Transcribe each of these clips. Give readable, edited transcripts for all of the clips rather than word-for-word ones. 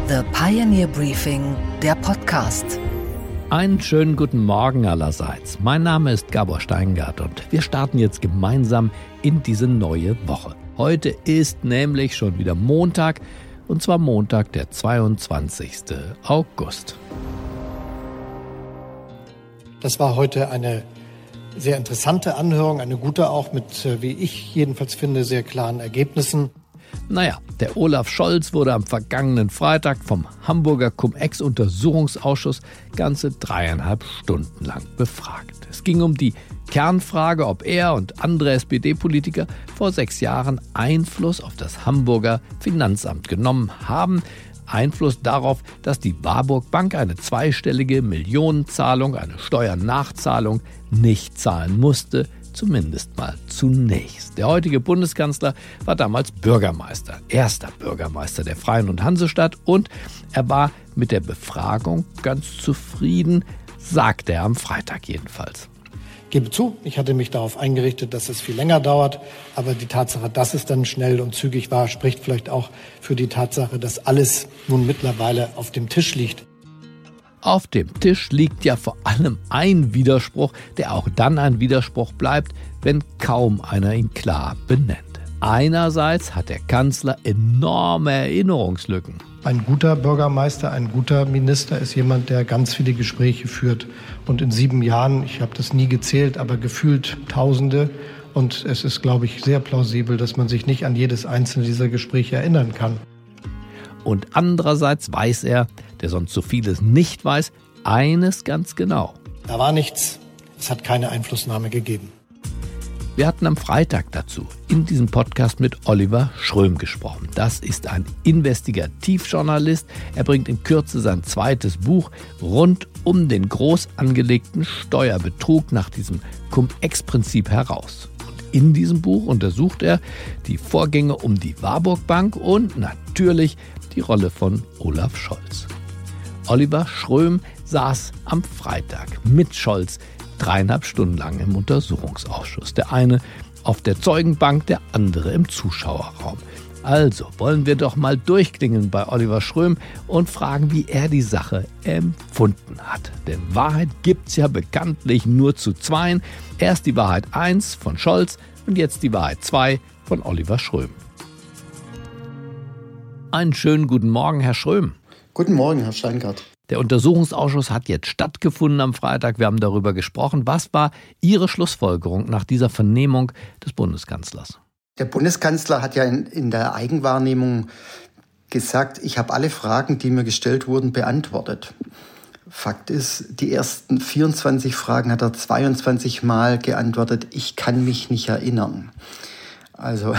The Pioneer Briefing, der Podcast. Einen schönen guten Morgen allerseits. Mein Name ist Gabor Steingart und wir starten jetzt gemeinsam in diese neue Woche. Heute ist nämlich schon wieder Montag, und zwar Montag, der 22. August. Das war heute eine sehr interessante Anhörung, eine gute auch mit, wie ich jedenfalls finde, sehr klaren Ergebnissen. Naja, der Olaf Scholz wurde am vergangenen Freitag vom Hamburger Cum-Ex-Untersuchungsausschuss ganze 3,5 Stunden lang befragt. Es ging um die Kernfrage, ob er und andere SPD-Politiker vor 6 Jahren Einfluss auf das Hamburger Finanzamt genommen haben. Einfluss darauf, dass die Warburg Bank eine zweistellige Millionenzahlung, eine Steuernachzahlung nicht zahlen musste, zumindest mal zunächst. Der heutige Bundeskanzler war damals Bürgermeister, erster Bürgermeister der Freien und Hansestadt, und er war mit der Befragung ganz zufrieden, sagte er am Freitag jedenfalls. Ich gebe zu, ich hatte mich darauf eingerichtet, dass es viel länger dauert, aber die Tatsache, dass es dann schnell und zügig war, spricht vielleicht auch für die Tatsache, dass alles nun mittlerweile auf dem Tisch liegt. Auf dem Tisch liegt ja vor allem ein Widerspruch, der auch dann ein Widerspruch bleibt, wenn kaum einer ihn klar benennt. Einerseits hat der Kanzler enorme Erinnerungslücken. Ein guter Bürgermeister, ein guter Minister ist jemand, der ganz viele Gespräche führt. Und in 7 Jahren, ich habe das nie gezählt, aber gefühlt Tausende. Und es ist, glaube ich, sehr plausibel, dass man sich nicht an jedes einzelne dieser Gespräche erinnern kann. Und andererseits weiß er, der sonst so vieles nicht weiß, eines ganz genau. Da war nichts. Es hat keine Einflussnahme gegeben. Wir hatten am Freitag dazu in diesem Podcast mit Oliver Schröm gesprochen. Das ist ein Investigativjournalist. Er bringt in Kürze sein zweites Buch rund um den groß angelegten Steuerbetrug nach diesem Cum-Ex-Prinzip heraus. Und in diesem Buch untersucht er die Vorgänge um die Warburg Bank und natürlich die Rolle von Olaf Scholz. Oliver Schröm saß am Freitag mit Scholz 3,5 Stunden lang im Untersuchungsausschuss. Der eine auf der Zeugenbank, der andere im Zuschauerraum. Also wollen wir doch mal durchklingen bei Oliver Schröm und fragen, wie er die Sache empfunden hat. Denn Wahrheit gibt's ja bekanntlich nur zu zweien. Erst die Wahrheit 1 von Scholz und jetzt die Wahrheit 2 von Oliver Schröm. Einen schönen guten Morgen, Herr Schröm. Guten Morgen, Herr Steingart. Der Untersuchungsausschuss hat jetzt stattgefunden am Freitag. Wir haben darüber gesprochen. Was war Ihre Schlussfolgerung nach dieser Vernehmung des Bundeskanzlers? Der Bundeskanzler hat ja in der Eigenwahrnehmung gesagt, ich habe alle Fragen, die mir gestellt wurden, beantwortet. Fakt ist, die ersten 24 Fragen hat er 22 Mal geantwortet, ich kann mich nicht erinnern. Also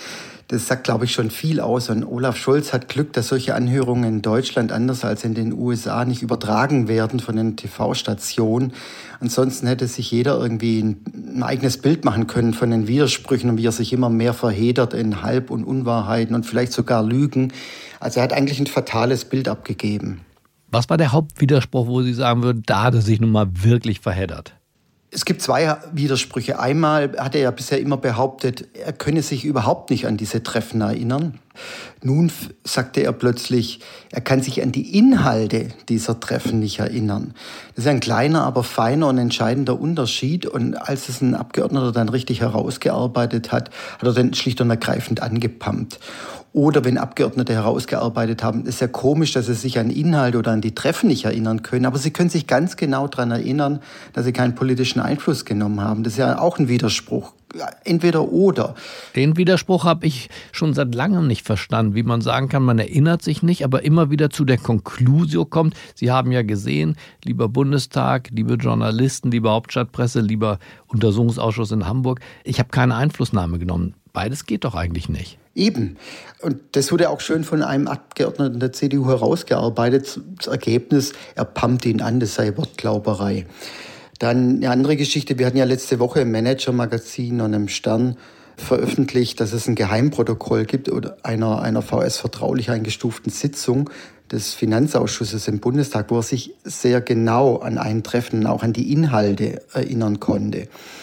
das sagt, glaube ich, schon viel aus. Und Olaf Scholz hat Glück, dass solche Anhörungen in Deutschland anders als in den USA nicht übertragen werden von den TV-Stationen. Ansonsten hätte sich jeder irgendwie ein eigenes Bild machen können von den Widersprüchen und wie er sich immer mehr verheddert in Halb- und Unwahrheiten und vielleicht sogar Lügen. Also er hat eigentlich ein fatales Bild abgegeben. Was war der Hauptwiderspruch, wo Sie sagen würden, da hat er sich nun mal wirklich verheddert? Es gibt 2 Widersprüche. Einmal hat er ja bisher immer behauptet, er könne sich überhaupt nicht an diese Treffen erinnern. Nun sagte er plötzlich, er kann sich an die Inhalte dieser Treffen nicht erinnern. Das ist ein kleiner, aber feiner und entscheidender Unterschied. Und als es ein Abgeordneter dann richtig herausgearbeitet hat, hat er dann schlicht und ergreifend angepumpt. Oder wenn Abgeordnete herausgearbeitet haben, ist ja komisch, dass sie sich an Inhalte oder an die Treffen nicht erinnern können. Aber sie können sich ganz genau daran erinnern, dass sie keinen politischen Einfluss genommen haben. Das ist ja auch ein Widerspruch. Entweder oder. Den Widerspruch habe ich schon seit langem nicht verstanden, wie man sagen kann, man erinnert sich nicht, aber immer wieder zu der Conclusio kommt. Sie haben ja gesehen, lieber Bundestag, liebe Journalisten, liebe Hauptstadtpresse, lieber Untersuchungsausschuss in Hamburg, ich habe keine Einflussnahme genommen. Beides geht doch eigentlich nicht. Eben. Und das wurde auch schön von einem Abgeordneten der CDU herausgearbeitet. Das Ergebnis, er pumpt ihn an, das sei Wortglauberei. Dann eine andere Geschichte, wir hatten ja letzte Woche im Manager-Magazin und im Stern veröffentlicht, dass es ein Geheimprotokoll gibt oder einer VS vertraulich eingestuften Sitzung des Finanzausschusses im Bundestag, wo er sich sehr genau an ein Treffen, auch an die Inhalte erinnern konnte.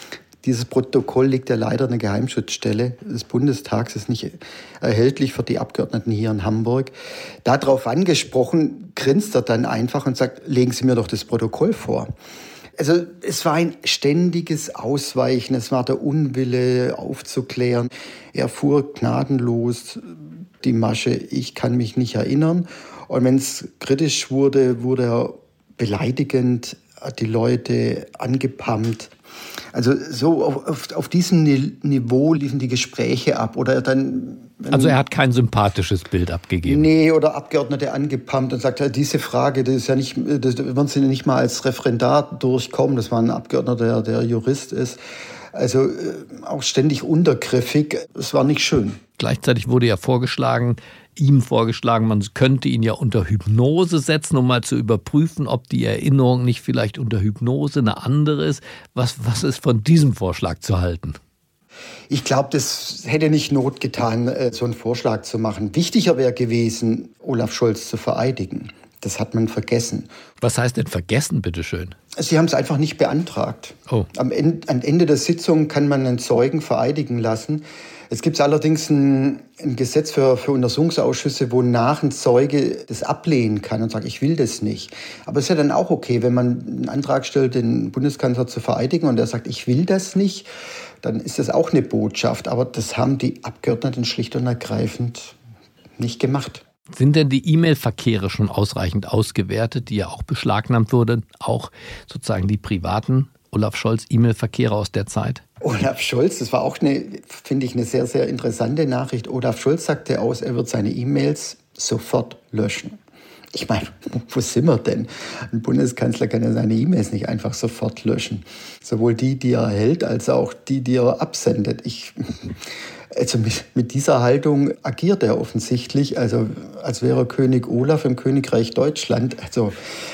Dieses Protokoll liegt ja leider in der Geheimschutzstelle des Bundestags, ist nicht erhältlich für die Abgeordneten hier in Hamburg. Darauf angesprochen, grinst er dann einfach und sagt, legen Sie mir doch das Protokoll vor. Also es war ein ständiges Ausweichen, es war der Unwille aufzuklären. Er fuhr gnadenlos die Masche, ich kann mich nicht erinnern. Und wenn es kritisch wurde, wurde er beleidigend, hat die Leute angepammt. Also so auf diesem Niveau liefen die Gespräche ab. Oder dann, also er hat kein sympathisches Bild abgegeben? Nee, oder Abgeordnete angepammt und sagt, diese Frage, das ist ja nicht, das werden Sie nicht mal als Referendar durchkommen. Das war ein Abgeordneter, der Jurist ist. Also auch ständig untergriffig. Es war nicht schön. Gleichzeitig wurde ja ihm vorgeschlagen, man könnte ihn ja unter Hypnose setzen, um mal zu überprüfen, ob die Erinnerung nicht vielleicht unter Hypnose eine andere ist. Was ist von diesem Vorschlag zu halten? Ich glaube, das hätte nicht Not getan, so einen Vorschlag zu machen. Wichtiger wäre gewesen, Olaf Scholz zu vereidigen. Das hat man vergessen. Was heißt denn vergessen, bitteschön? Sie haben es einfach nicht beantragt. Oh. Am Ende der Sitzung kann man einen Zeugen vereidigen lassen. Es gibt allerdings ein Gesetz für Untersuchungsausschüsse, wonach ein Zeuge das ablehnen kann und sagt, ich will das nicht. Aber es ist ja dann auch okay, wenn man einen Antrag stellt, den Bundeskanzler zu vereidigen und er sagt, ich will das nicht, dann ist das auch eine Botschaft. Aber das haben die Abgeordneten schlicht und ergreifend nicht gemacht. Sind denn die E-Mail-Verkehre schon ausreichend ausgewertet, die ja auch beschlagnahmt wurden? Auch sozusagen die privaten Olaf Scholz E-Mail-Verkehre aus der Zeit? Olaf Scholz, das war auch finde ich, eine sehr, sehr interessante Nachricht. Olaf Scholz sagte aus, er wird seine E-Mails sofort löschen. Ich meine, wo sind wir denn? Ein Bundeskanzler kann ja seine E-Mails nicht einfach sofort löschen. Sowohl die er erhält, als auch die er absendet. Also mit dieser Haltung agiert er offensichtlich, also als wäre er König Olaf im Königreich Deutschland. Also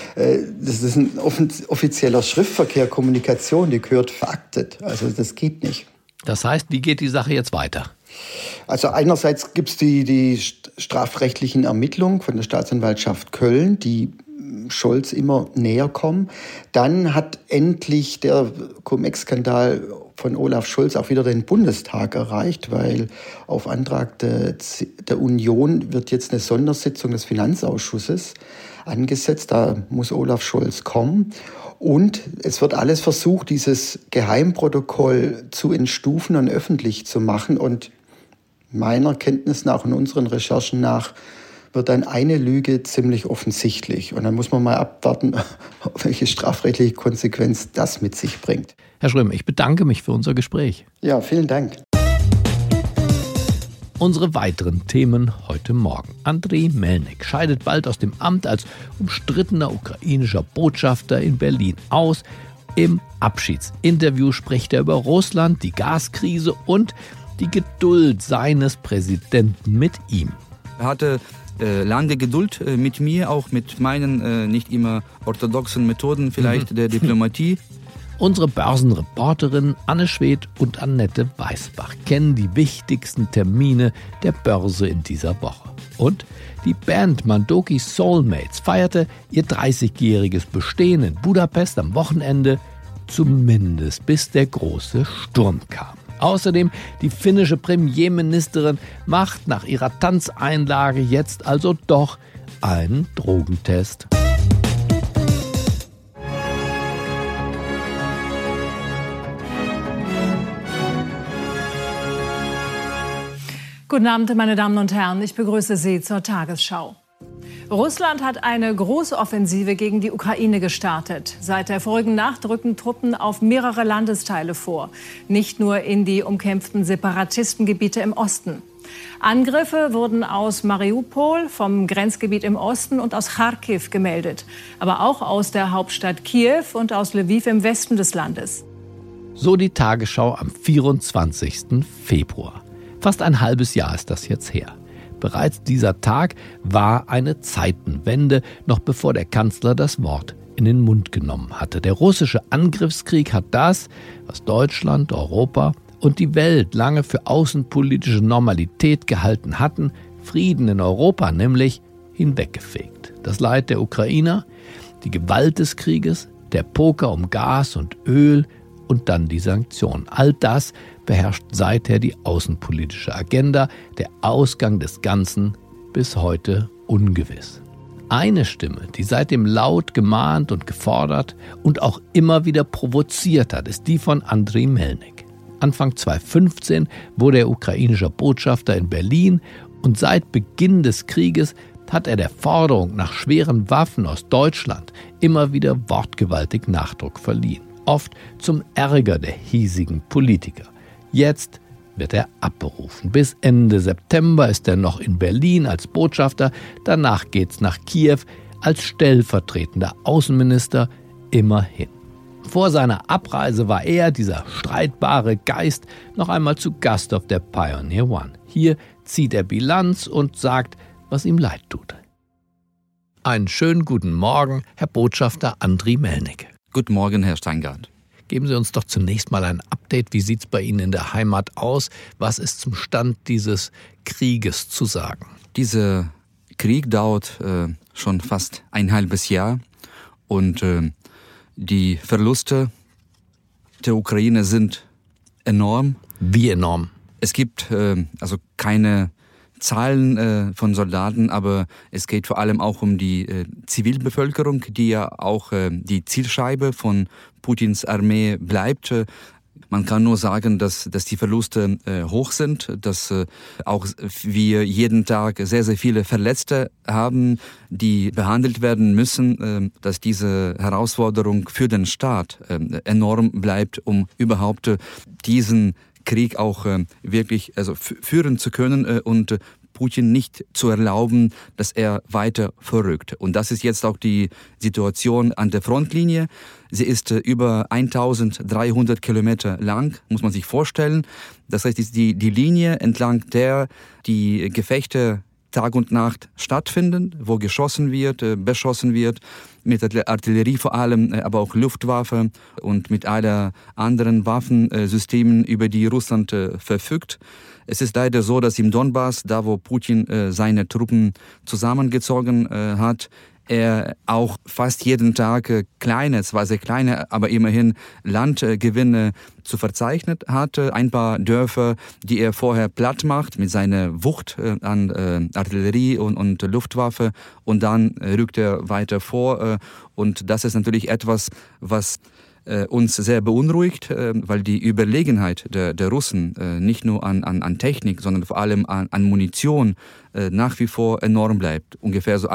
das ist ein offizieller Schriftverkehr, Kommunikation, die gehört veraktet. Also das geht nicht. Das heißt, wie geht die Sache jetzt weiter? Also einerseits gibt es die strafrechtlichen Ermittlungen von der Staatsanwaltschaft Köln, die Scholz immer näher kommen. Dann hat endlich der Cum-Ex-Skandal von Olaf Scholz auch wieder den Bundestag erreicht, weil auf Antrag der Union wird jetzt eine Sondersitzung des Finanzausschusses angesetzt. Da muss Olaf Scholz kommen. Und es wird alles versucht, dieses Geheimprotokoll zu entstufen und öffentlich zu machen. Und meiner Kenntnis nach und unseren Recherchen nach wird dann eine Lüge ziemlich offensichtlich. Und dann muss man mal abwarten, welche strafrechtliche Konsequenz das mit sich bringt. Herr Schröm, ich bedanke mich für unser Gespräch. Ja, vielen Dank. Unsere weiteren Themen heute Morgen. Andriy Melnik scheidet bald aus dem Amt als umstrittener ukrainischer Botschafter in Berlin aus. Im Abschiedsinterview spricht er über Russland, die Gaskrise und die Geduld seines Präsidenten mit ihm. Er hatte lange Geduld mit mir, auch mit meinen nicht immer orthodoxen Methoden vielleicht der Diplomatie. Unsere Börsenreporterinnen Anne Schwedt und Annette Weißbach kennen die wichtigsten Termine der Börse in dieser Woche. Und die Band Mandoki Soulmates feierte ihr 30-jähriges Bestehen in Budapest am Wochenende, zumindest bis der große Sturm kam. Außerdem die finnische Premierministerin macht nach ihrer Tanzeinlage jetzt also doch einen Drogentest. Guten Abend, meine Damen und Herren. Ich begrüße Sie zur Tagesschau. Russland hat eine große Offensive gegen die Ukraine gestartet. Seit der vorigen Nacht rücken Truppen auf mehrere Landesteile vor. Nicht nur in die umkämpften Separatistengebiete im Osten. Angriffe wurden aus Mariupol, vom Grenzgebiet im Osten und aus Charkiw gemeldet. Aber auch aus der Hauptstadt Kiew und aus Lviv im Westen des Landes. So die Tagesschau am 24. Februar. Fast ein halbes Jahr ist das jetzt her. Bereits dieser Tag war eine Zeitenwende, noch bevor der Kanzler das Wort in den Mund genommen hatte. Der russische Angriffskrieg hat das, was Deutschland, Europa und die Welt lange für außenpolitische Normalität gehalten hatten, Frieden in Europa nämlich, hinweggefegt. Das Leid der Ukrainer, die Gewalt des Krieges, der Poker um Gas und Öl und dann die Sanktionen. All das beherrscht seither die außenpolitische Agenda. Der Ausgang des Ganzen bis heute ungewiss. Eine Stimme, die seitdem laut gemahnt und gefordert und auch immer wieder provoziert hat, ist die von Andriy Melnik. Anfang 2015 wurde er ukrainischer Botschafter in Berlin und seit Beginn des Krieges hat er der Forderung nach schweren Waffen aus Deutschland immer wieder wortgewaltig Nachdruck verliehen. Oft zum Ärger der hiesigen Politiker. Jetzt wird er abberufen. Bis Ende September ist er noch in Berlin als Botschafter. Danach geht's nach Kiew als stellvertretender Außenminister immerhin. Vor seiner Abreise war er, dieser streitbare Geist, noch einmal zu Gast auf der Pioneer One. Hier zieht er Bilanz und sagt, was ihm leid tut. Einen schönen guten Morgen, Herr Botschafter Andriy Melnik. Guten Morgen, Herr Steingart. Geben Sie uns doch zunächst mal ein Update. Wie sieht es bei Ihnen in der Heimat aus? Was ist zum Stand dieses Krieges zu sagen? Dieser Krieg dauert schon fast ein halbes Jahr und die Verluste der Ukraine sind enorm. Wie enorm? Es gibt also keine Zahlen von Soldaten, aber es geht vor allem auch um die Zivilbevölkerung, die ja auch die Zielscheibe von Putins Armee bleibt. Man kann nur sagen, dass die Verluste hoch sind, dass auch wir jeden Tag sehr, sehr viele Verletzte haben, die behandelt werden müssen, dass diese Herausforderung für den Staat enorm bleibt, um überhaupt diesen Krieg auch wirklich führen zu können und Putin nicht zu erlauben, dass er weiter verrückt. Und das ist jetzt auch die Situation an der Frontlinie. Sie ist über 1300 Kilometer lang, muss man sich vorstellen. Das heißt, die Linie, entlang der die Gefechte Tag und Nacht stattfinden, wo geschossen wird, beschossen wird, mit Artillerie vor allem, aber auch Luftwaffe und mit aller anderen Waffensystemen, über die Russland verfügt. Es ist leider so, dass im Donbass, da wo Putin seine Truppen zusammengezogen hat, er auch fast jeden Tag kleine, zwar sehr kleine, aber immerhin Landgewinne zu verzeichnen hatte. Ein paar Dörfer, die er vorher platt macht mit seiner Wucht an Artillerie und Luftwaffe, und dann rückt er weiter vor. Und das ist natürlich etwas, was uns sehr beunruhigt, weil die Überlegenheit der Russen nicht nur an Technik, sondern vor allem an Munition nach wie vor enorm bleibt. Ungefähr so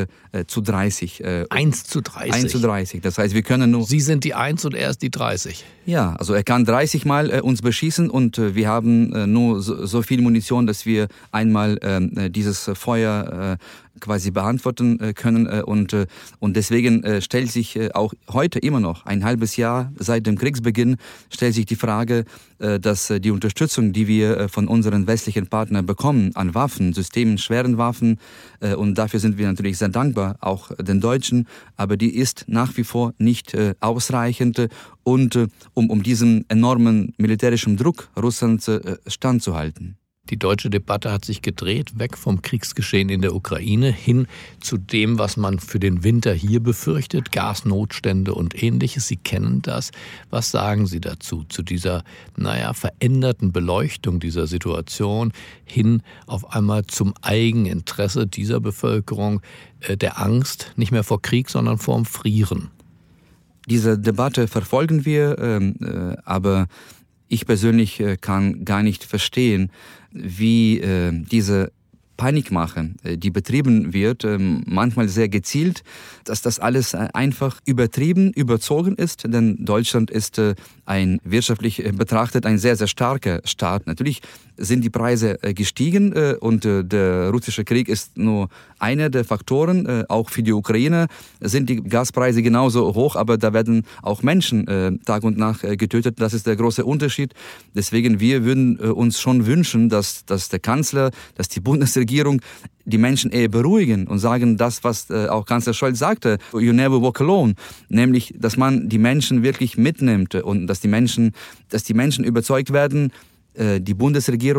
1:30. 1:30? 1:30. Das heißt, wir können nur... Sie sind die 1 und er ist die 30. Ja, also er kann 30 Mal uns beschießen und wir haben nur so viel Munition, dass wir einmal dieses Feuer quasi beantworten können. Und deswegen stellt sich auch heute immer noch, ein halbes Jahr seit dem Kriegsbeginn, stellt sich die Frage, dass die Unterstützung, die wir von unseren westlichen Partnern bekommen, an Waffensystemen, schweren Waffen, und dafür sind wir natürlich sehr dankbar, auch den Deutschen, aber die ist nach wie vor nicht ausreichend, und um diesem enormen militärischen Druck Russlands standzuhalten. Die deutsche Debatte hat sich gedreht, weg vom Kriegsgeschehen in der Ukraine hin zu dem, was man für den Winter hier befürchtet, Gasnotstände und Ähnliches. Sie kennen das. Was sagen Sie dazu, zu dieser, veränderten Beleuchtung dieser Situation hin auf einmal zum Eigeninteresse dieser Bevölkerung, der Angst, nicht mehr vor Krieg, sondern vor dem Frieren? Diese Debatte verfolgen wir, aber ich persönlich kann gar nicht verstehen, wie diese Panikmache, die betrieben wird, manchmal sehr gezielt, dass das alles einfach übertrieben, überzogen ist, denn Deutschland ist ein wirtschaftlich betrachtet ein sehr, sehr starker Staat. Natürlich sind die Preise gestiegen und der russische Krieg ist nur einer der Faktoren. Auch für die Ukraine sind die Gaspreise genauso hoch, aber da werden auch Menschen Tag und Nacht getötet. Das ist der große Unterschied. Deswegen, wir würden uns schon wünschen, dass der Kanzler, dass die Bundesregierung die Menschen eher beruhigen und sagen das, was auch Kanzler Scholz sagte, you never walk alone, nämlich, dass man die Menschen wirklich mitnimmt und dass die Menschen überzeugt werden, die Bundesregierung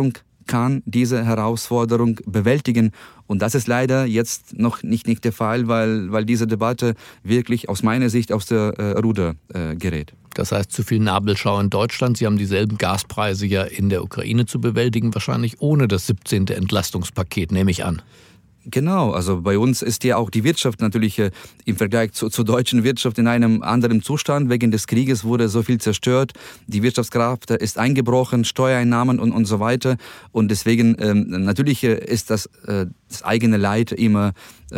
kann diese Herausforderung bewältigen. Und das ist leider jetzt noch nicht der Fall, weil diese Debatte wirklich aus meiner Sicht aus der Ruder gerät. Das heißt, zu viel Nabelschau in Deutschland. Sie haben dieselben Gaspreise ja in der Ukraine zu bewältigen, wahrscheinlich ohne das 17. Entlastungspaket, nehme ich an. Genau, also bei uns ist ja auch die Wirtschaft natürlich im Vergleich zur deutschen Wirtschaft in einem anderen Zustand. Wegen des Krieges wurde so viel zerstört, die Wirtschaftskraft ist eingebrochen, Steuereinnahmen und so weiter. Und deswegen natürlich ist das eigene Leid immer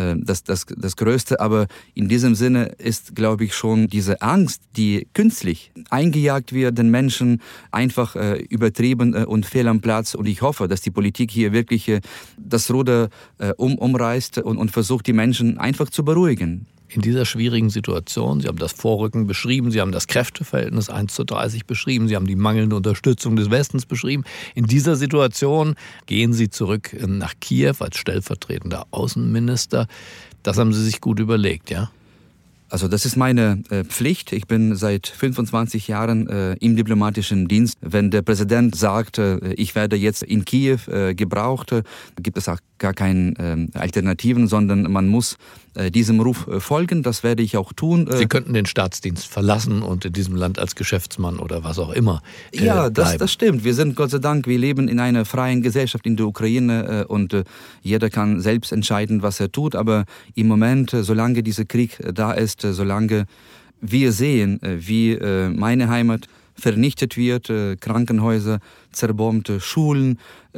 das Größte. Aber in diesem Sinne ist, glaube ich, schon diese Angst, die künstlich eingejagt wird, den Menschen einfach übertrieben und fehl am Platz. Und ich hoffe, dass die Politik hier wirklich das Ruder umreißt und versucht, die Menschen einfach zu beruhigen. In dieser schwierigen Situation, Sie haben das Vorrücken beschrieben, Sie haben das Kräfteverhältnis 1:30 beschrieben, Sie haben die mangelnde Unterstützung des Westens beschrieben. In dieser Situation gehen Sie zurück nach Kiew als stellvertretender Außenminister. Das haben Sie sich gut überlegt, ja? Also das ist meine Pflicht. Ich bin seit 25 Jahren im diplomatischen Dienst. Wenn der Präsident sagt, ich werde jetzt in Kiew gebraucht, gibt es auch gar keine Alternativen, sondern man muss diesem Ruf folgen. Das werde ich auch tun. Sie könnten den Staatsdienst verlassen und in diesem Land als Geschäftsmann oder was auch immer Ja, das stimmt. Wir sind, Gott sei Dank, wir leben in einer freien Gesellschaft in der Ukraine und jeder kann selbst entscheiden, was er tut. Aber im Moment, solange dieser Krieg da ist, solange wir sehen, wie meine Heimat vernichtet wird, Krankenhäuser zerbombt, Schulen,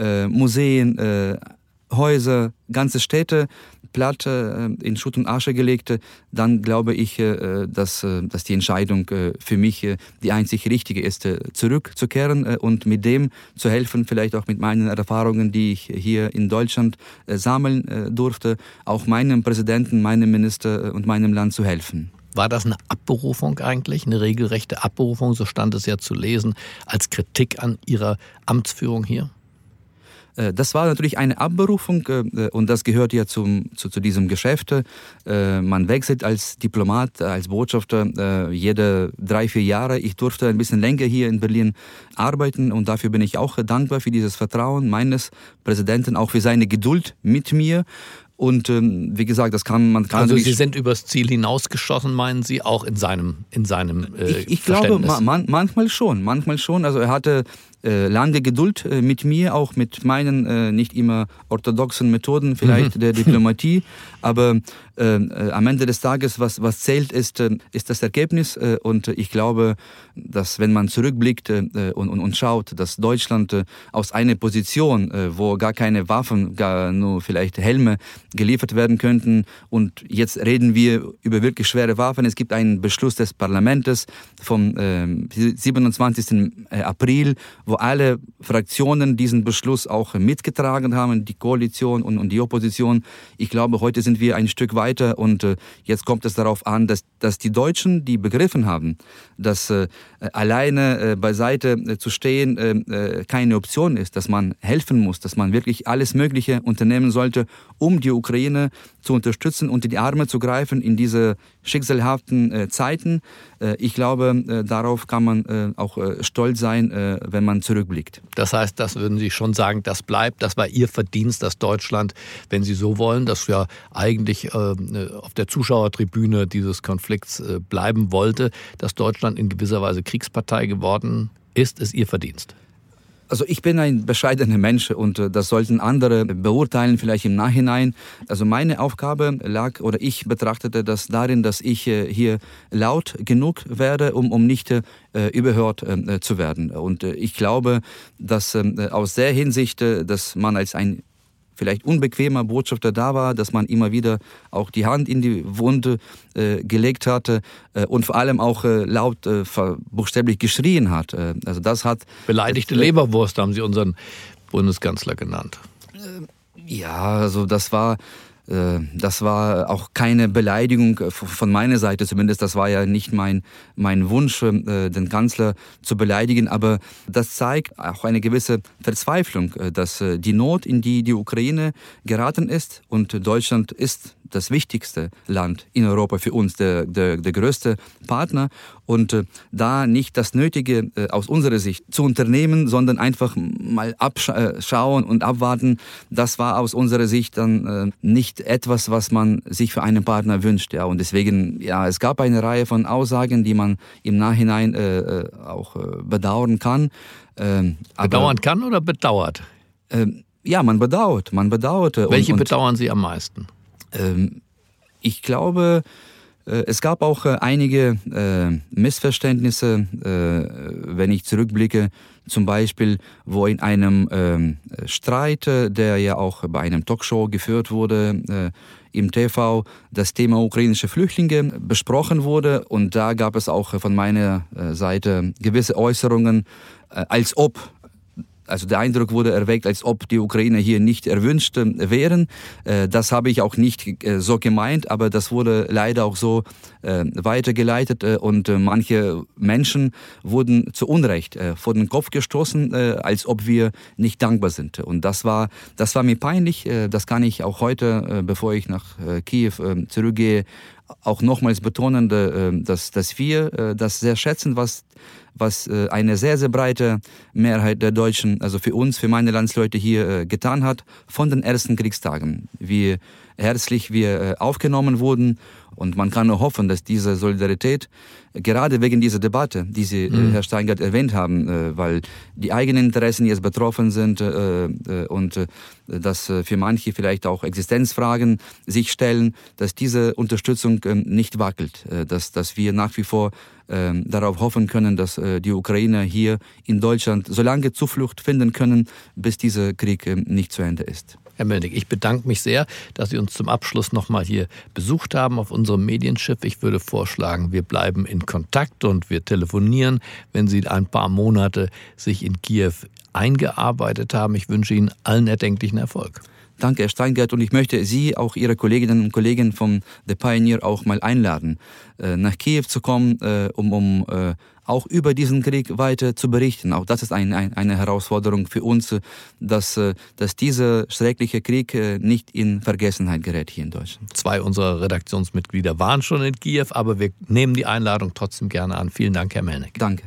Museen, Häuser, ganze Städte platt in Schutt und Asche gelegt, dann glaube ich, dass die Entscheidung für mich die einzig richtige ist, zurückzukehren und mit dem zu helfen, vielleicht auch mit meinen Erfahrungen, die ich hier in Deutschland sammeln durfte, auch meinem Präsidenten, meinem Minister und meinem Land zu helfen. War das eine Abberufung eigentlich, eine regelrechte Abberufung, so stand es ja zu lesen, als Kritik an Ihrer Amtsführung hier? Das war natürlich eine Abberufung und das gehört ja zu diesem Geschäft. Man wechselt als Diplomat, als Botschafter jede 3-4 Jahre. Ich durfte ein bisschen länger hier in Berlin arbeiten und dafür bin ich auch dankbar für dieses Vertrauen meines Präsidenten, auch für seine Geduld mit mir. Und wie gesagt, man kann also Sie sind übers Ziel hinausgeschossen, meinen Sie, auch in seinem Ich glaube, manchmal schon. Also er hatte lange Geduld mit mir, auch mit meinen nicht immer orthodoxen Methoden vielleicht der Diplomatie. Aber am Ende des Tages, was zählt, ist das Ergebnis. Und ich glaube, dass wenn man zurückblickt und schaut, dass Deutschland aus einer Position, wo gar keine Waffen, gar nur vielleicht Helme geliefert werden könnten, und jetzt reden wir über wirklich schwere Waffen. Es gibt einen Beschluss des Parlaments vom 27. April, wo alle Fraktionen diesen Beschluss auch mitgetragen haben, die Koalition und die Opposition. Ich glaube, heute sind wir ein Stück weiter und jetzt kommt es darauf an, dass die Deutschen, die begriffen haben, dass alleine beiseite zu stehen keine Option ist, dass man helfen muss, dass man wirklich alles Mögliche unternehmen sollte, um die Ukraine zu unterstützen, unter die Arme zu greifen in diese schicksalhaften Zeiten. Ich glaube, darauf kann man auch stolz sein, wenn man zurückblickt. Das heißt, das würden Sie schon sagen, das bleibt, das war Ihr Verdienst, dass Deutschland, wenn Sie so wollen, das ja eigentlich auf der Zuschauertribüne dieses Konflikts bleiben wollte, dass Deutschland in gewisser Weise Kriegspartei geworden ist Ihr Verdienst? Also ich bin ein bescheidener Mensch und das sollten andere beurteilen, vielleicht im Nachhinein. Also meine Aufgabe ich betrachtete das darin, dass ich hier laut genug werde, um nicht überhört zu werden. Und ich glaube, dass aus der Hinsicht, dass man als ein vielleicht unbequemer Botschafter da war, dass man immer wieder auch die Hand in die Wunde gelegt hatte und vor allem auch laut buchstäblich geschrien hat. Also das hat beleidigte Leberwurst haben Sie unseren Bundeskanzler genannt. Ja, also das war auch keine Beleidigung von meiner Seite zumindest. Das war ja nicht mein Wunsch, den Kanzler zu beleidigen. Aber das zeigt auch eine gewisse Verzweiflung, dass die Not, in die die Ukraine geraten ist, und Deutschland ist das wichtigste Land in Europa für uns, der größte Partner. Und da nicht das Nötige aus unserer Sicht zu unternehmen, sondern einfach mal abschauen und abwarten, das war aus unserer Sicht dann nicht etwas, was man sich für einen Partner wünscht. Ja. Und deswegen, ja, es gab eine Reihe von Aussagen, die man im Nachhinein auch bedauern kann. Bedauern kann oder bedauert? Ja, man bedauert. Welche bedauern Sie am meisten? Ich glaube, es gab auch einige Missverständnisse, wenn ich zurückblicke, zum Beispiel, wo in einem Streit, der ja auch bei einem Talkshow geführt wurde, im TV, das Thema ukrainische Flüchtlinge besprochen wurde. Und da gab es auch von meiner Seite gewisse Äußerungen, als ob, also der Eindruck wurde erweckt, als ob die Ukrainer hier nicht erwünscht wären. Das habe ich auch nicht so gemeint, aber das wurde leider auch so weitergeleitet und manche Menschen wurden zu Unrecht vor den Kopf gestoßen, als ob wir nicht dankbar sind. Und das war mir peinlich. Das kann ich auch heute, bevor ich nach Kiew zurückgehe, auch nochmals betonen, dass wir das sehr schätzen, was eine sehr, sehr breite Mehrheit der Deutschen, also für uns, für meine Landsleute hier getan hat, von den ersten Kriegstagen. Wie herzlich wir aufgenommen wurden. Und man kann nur hoffen, dass diese Solidarität, gerade wegen dieser Debatte, die Sie, Herr Steingart, erwähnt haben, weil die eigenen Interessen jetzt betroffen sind und dass für manche vielleicht auch Existenzfragen sich stellen, dass diese Unterstützung nicht wackelt, dass wir nach wie vor darauf hoffen können, dass die Ukrainer hier in Deutschland so lange Zuflucht finden können, bis dieser Krieg nicht zu Ende ist. Herr Melnick, ich bedanke mich sehr, dass Sie uns zum Abschluss nochmal hier besucht haben auf unserem Medienschiff. Ich würde vorschlagen, wir bleiben in Kontakt und wir telefonieren, wenn Sie ein paar Monate sich in Kiew eingearbeitet haben. Ich wünsche Ihnen allen erdenklichen Erfolg. Danke, Herr Steingart. Und ich möchte Sie, auch Ihre Kolleginnen und Kollegen von The Pioneer auch mal einladen, nach Kiew zu kommen, um auch über diesen Krieg weiter zu berichten. Auch das ist eine Herausforderung für uns, dass dieser schreckliche Krieg nicht in Vergessenheit gerät hier in Deutschland. 2 unserer Redaktionsmitglieder waren schon in Kiew, aber wir nehmen die Einladung trotzdem gerne an. Vielen Dank, Herr Melnick. Danke.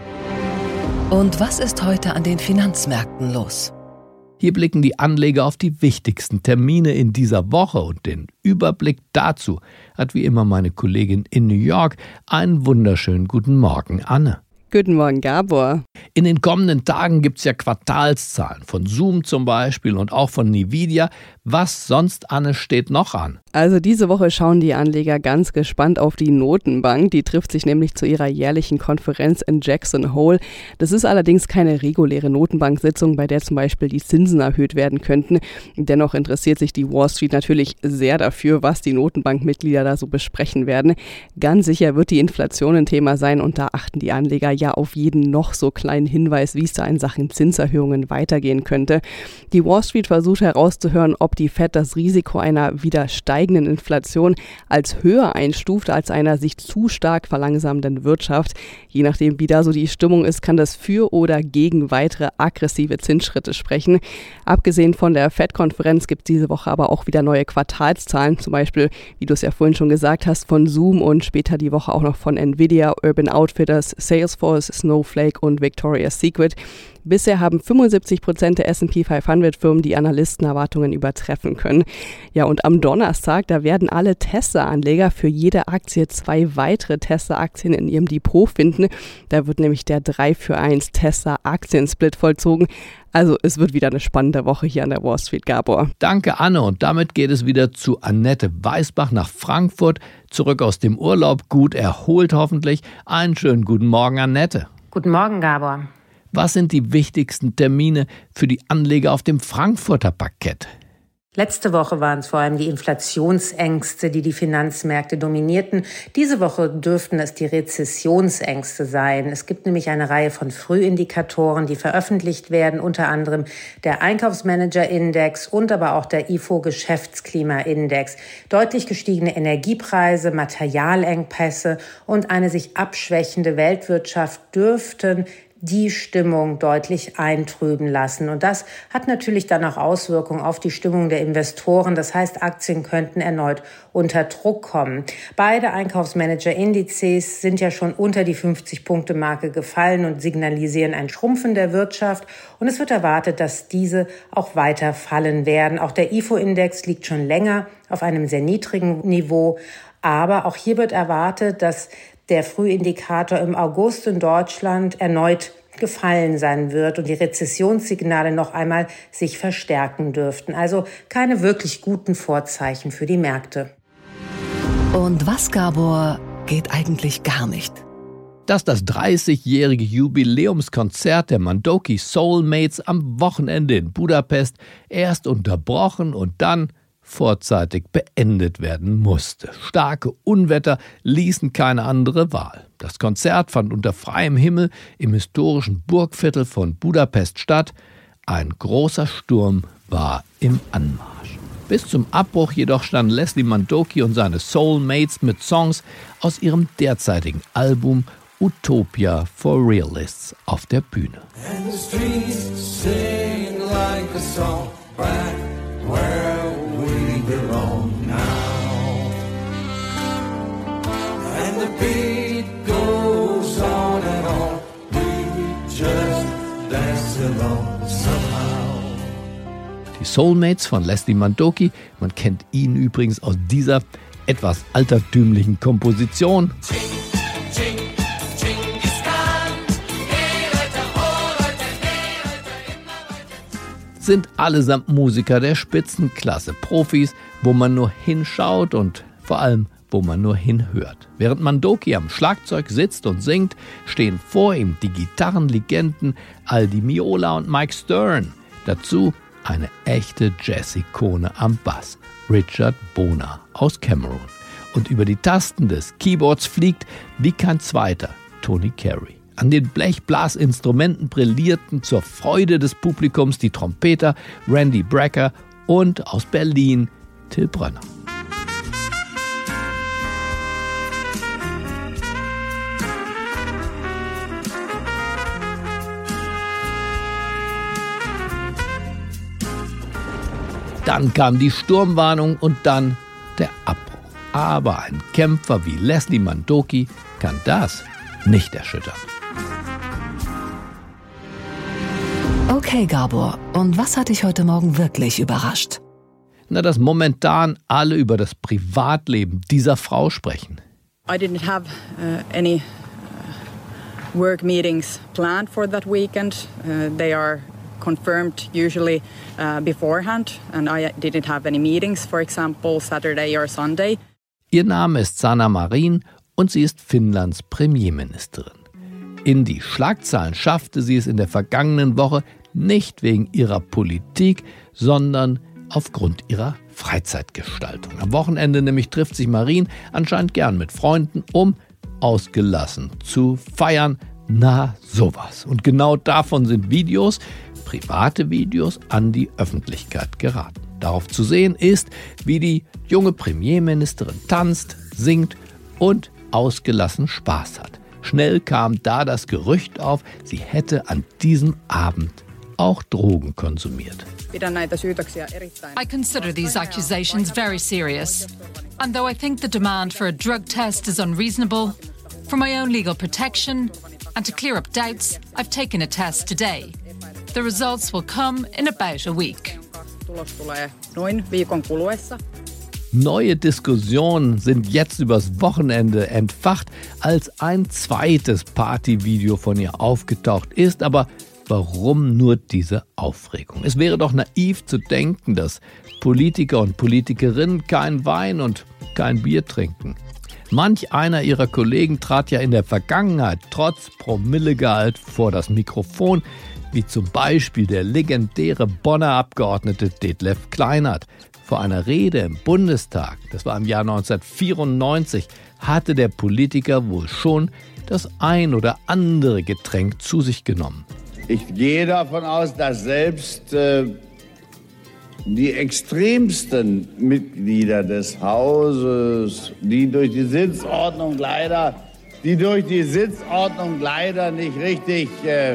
Und was ist heute an den Finanzmärkten los? Hier blicken die Anleger auf die wichtigsten Termine in dieser Woche und den Überblick dazu hat wie immer meine Kollegin in New York. Einen wunderschönen guten Morgen, Anne. Guten Morgen, Gabor. In den kommenden Tagen gibt es ja Quartalszahlen von Zoom zum Beispiel und auch von Nvidia. Was sonst, Anne, steht noch an? Also diese Woche schauen die Anleger ganz gespannt auf die Notenbank. Die trifft sich nämlich zu ihrer jährlichen Konferenz in Jackson Hole. Das ist allerdings keine reguläre Notenbank-Sitzung, bei der zum Beispiel die Zinsen erhöht werden könnten. Dennoch interessiert sich die Wall Street natürlich sehr dafür, was die Notenbankmitglieder da so besprechen werden. Ganz sicher wird die Inflation ein Thema sein und da achten die Anleger ja auf jeden noch so kleinen Hinweis, wie es da in Sachen Zinserhöhungen weitergehen könnte. Die Wall Street versucht herauszuhören, ob die Fed das Risiko einer wieder steigenden Inflation als höher einstuft als einer sich zu stark verlangsamenden Wirtschaft. Je nachdem, wie da so die Stimmung ist, kann das für oder gegen weitere aggressive Zinsschritte sprechen. Abgesehen von der Fed-Konferenz gibt es diese Woche aber auch wieder neue Quartalszahlen, zum Beispiel, wie du es ja vorhin schon gesagt hast, von Zoom und später die Woche auch noch von Nvidia, Urban Outfitters, Salesforce, Snowflake und Victoria's Secret. Bisher haben 75% der S&P 500-Firmen die Analystenerwartungen übertreffen können. Ja, und am Donnerstag, da werden alle Tesla-Anleger für jede Aktie 2 weitere Tesla-Aktien in ihrem Depot finden. Da wird nämlich der 3-für-1 Tesla-Aktiensplit vollzogen. Also es wird wieder eine spannende Woche hier an der Wall Street, Gabor. Danke, Anne. Und damit geht es wieder zu Annette Weißbach nach Frankfurt. Zurück aus dem Urlaub, gut erholt hoffentlich. Einen schönen guten Morgen, Annette. Guten Morgen, Gabor. Was sind die wichtigsten Termine für die Anleger auf dem Frankfurter Parkett? Letzte Woche waren es vor allem die Inflationsängste, die die Finanzmärkte dominierten. Diese Woche dürften es die Rezessionsängste sein. Es gibt nämlich eine Reihe von Frühindikatoren, die veröffentlicht werden, unter anderem der Einkaufsmanager-Index und aber auch der IFO-Geschäftsklima-Index. Deutlich gestiegene Energiepreise, Materialengpässe und eine sich abschwächende Weltwirtschaft dürften die Stimmung deutlich eintrüben lassen. Und das hat natürlich dann auch Auswirkungen auf die Stimmung der Investoren. Das heißt, Aktien könnten erneut unter Druck kommen. Beide Einkaufsmanager-Indizes sind ja schon unter die 50-Punkte-Marke gefallen und signalisieren ein Schrumpfen der Wirtschaft. Und es wird erwartet, dass diese auch weiter fallen werden. Auch der IFO-Index liegt schon länger auf einem sehr niedrigen Niveau. Aber auch hier wird erwartet, dass der Frühindikator im August in Deutschland erneut gefallen sein wird und die Rezessionssignale noch einmal sich verstärken dürften. Also keine wirklich guten Vorzeichen für die Märkte. Und was, Gabor, geht eigentlich gar nicht? Dass das 30-jährige Jubiläumskonzert der Mandoki Soulmates am Wochenende in Budapest erst unterbrochen und dann vorzeitig beendet werden musste. Starke Unwetter ließen keine andere Wahl. Das Konzert fand unter freiem Himmel im historischen Burgviertel von Budapest statt. Ein großer Sturm war im Anmarsch. Bis zum Abbruch jedoch standen Leslie Mandoki und seine Soulmates mit Songs aus ihrem derzeitigen Album Utopia for Realists auf der Bühne. And the streets sing like a song back where we belong now. And the beat goes on and on. We just dance along somehow. Die Soulmates von Leslie Mandoki, man kennt ihn übrigens aus dieser etwas altertümlichen Komposition. Sind allesamt Musiker der Spitzenklasse, Profis, wo man nur hinschaut und vor allem, wo man nur hinhört. Während Mandoki am Schlagzeug sitzt und singt, stehen vor ihm die Gitarrenlegenden Aldi Meola und Mike Stern. Dazu eine echte Jazz-Ikone am Bass, Richard Bona aus Cameroon. Und über die Tasten des Keyboards fliegt wie kein zweiter Tony Carey. An den Blechblasinstrumenten brillierten zur Freude des Publikums die Trompeter Randy Brecker und aus Berlin Till Brönner. Dann kam die Sturmwarnung und dann der Abbruch. Aber ein Kämpfer wie Leslie Mandoki kann das nicht erschüttern. Okay, Gabor, und was hat dich heute Morgen wirklich überrascht? Na, dass momentan alle über das Privatleben dieser Frau sprechen. I didn't have any work meetings planned for that weekend. They are confirmed usually beforehand, and I didn't have any meetings, for example, Saturday or Sunday. Ihr Name ist Sanna Marin und sie ist Finnlands Premierministerin. In die Schlagzeilen schaffte sie es in der vergangenen Woche nicht wegen ihrer Politik, sondern aufgrund ihrer Freizeitgestaltung. Am Wochenende nämlich trifft sich Marin anscheinend gern mit Freunden, um ausgelassen zu feiern. Na, sowas. Und genau davon sind Videos, private Videos, an die Öffentlichkeit geraten. Darauf zu sehen ist, wie die junge Premierministerin tanzt, singt und ausgelassen Spaß hat. Schnell kam da das Gerücht auf, sie hätte an diesem Abend auch Drogen konsumiert. I consider these accusations very serious. And though I think the demand for a drug test is unreasonable, for my own legal protection and to clear up doubts, I've taken a test today. The results will come in about a week. Neue Diskussionen sind jetzt übers Wochenende entfacht, als ein zweites Partyvideo von ihr aufgetaucht ist. Aber warum nur diese Aufregung? Es wäre doch naiv zu denken, dass Politiker und Politikerinnen keinen Wein und kein Bier trinken. Manch einer ihrer Kollegen trat ja in der Vergangenheit trotz Promillegehalt vor das Mikrofon, wie zum Beispiel der legendäre Bonner Abgeordnete Detlef Kleinert. Vor einer Rede im Bundestag, das war im Jahr 1994, hatte der Politiker wohl schon das ein oder andere Getränk zu sich genommen. Ich gehe davon aus, dass selbst die extremsten Mitglieder des Hauses, die durch die Sitzordnung leider die durch die Sitzordnung leider nicht richtig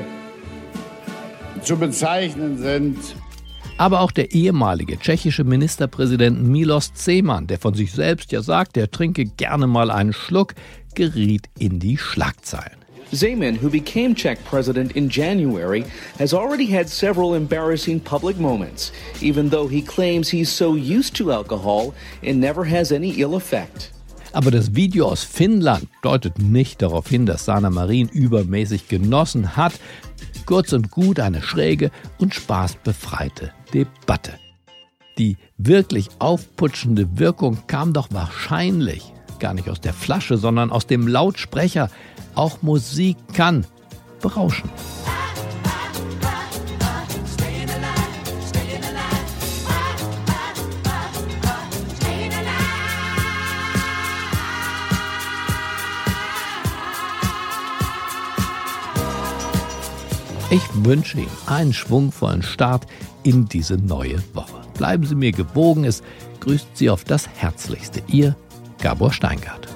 zu bezeichnen sind. Aber auch der ehemalige tschechische Ministerpräsident Miloš Zeman, der von sich selbst ja sagt, er trinke gerne mal einen Schluck, geriet in die Schlagzeilen. Zeman, who became Czech president in January, has already had several embarrassing public moments, even though he claims he's so used to alcohol it never has any ill effect. Aber das Video aus Finnland deutet nicht darauf hin, dass Sanna Marin übermäßig genossen hat. Kurz und gut eine schräge und spaßbefreite Debatte. Die wirklich aufputschende Wirkung kam doch wahrscheinlich gar nicht aus der Flasche, sondern aus dem Lautsprecher. Auch Musik kann berauschen. Ich wünsche Ihnen einen schwungvollen Start in diese neue Woche. Bleiben Sie mir gewogen, es grüßt Sie auf das Herzlichste. Ihr Gabor Steingart.